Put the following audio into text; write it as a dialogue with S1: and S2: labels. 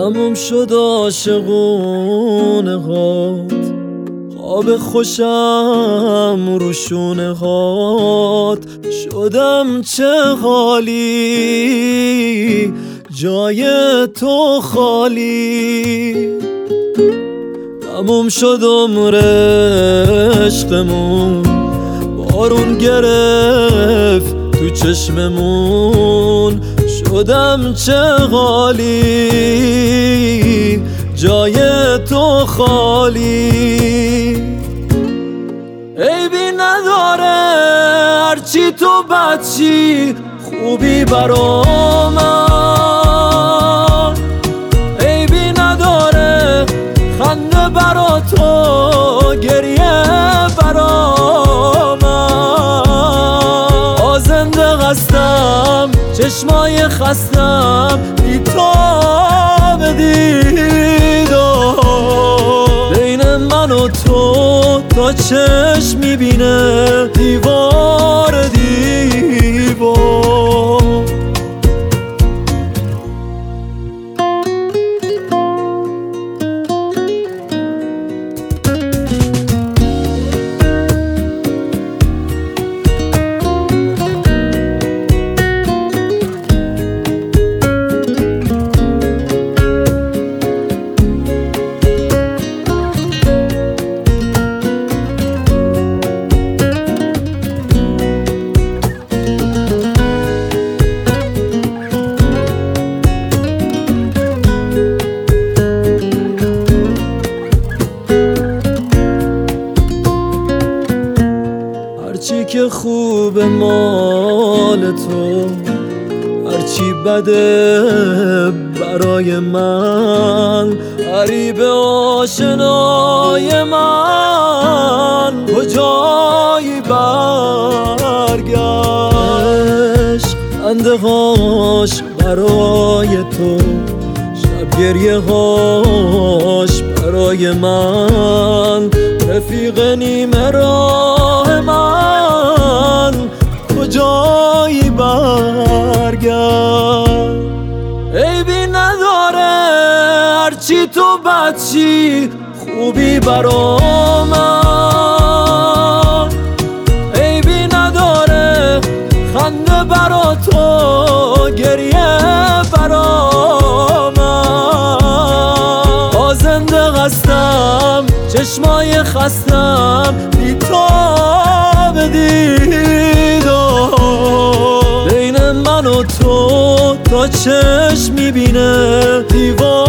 S1: تموم شد عاشقونه هات، خواب خوشم رو شونه هات. شدم چه حالی جای تو خالی. تموم شد عمر عشقمون، بارون گرفت تو چشممون. شدم چه حالی جای تو خالی. عیبی نداره هرچی تو بدچی خوبی برا من. عیبی نداره خنده برا تو گریه برا من. آزنده هستم چشمای خستم بیتاب دیدار. بین من و تو تا چشم میبینه دیوار دیوار. هرچی که خوب مال تو، هرچی بده برای من. غریب آشنای من کجایی برگشت. خنده هاش برای تو، شب گریه هاش برای من. رفیق نیمه راه من کجایی برگرد. عیبی نداره هرچی تو بدچی خوبی برا من. عیبی نداره خنده برا تو گریه برا من. آزنده هستم چشمای خستم بیتاب دیدار. بین من و تو تا چشم میبینه دیوار